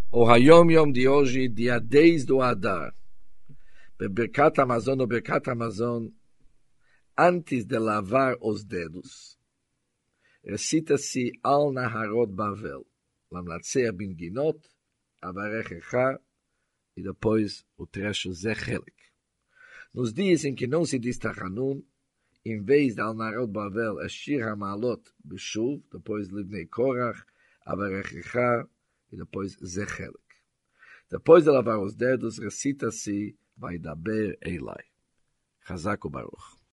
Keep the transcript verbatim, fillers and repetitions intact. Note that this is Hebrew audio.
או היום יום די הוג'י, dia dez do Adar. בברכת המזון או ברכת המזון, antes de lavar os dedos, recita-se al Naharot Bavel, למנצח בנגינות, אברכך, e depois o trecho Zé Chelik. Nos dias em que não se diz Tachanun, em vez de al Naharot Bavel, é Shir HaMaalot Beshuv, depois Livnei Korach, Avarechecha, e depois Zé Chelik. Depois de lavar os dedos, recita-se Vaidaber Elai. Chazak u'Baruch.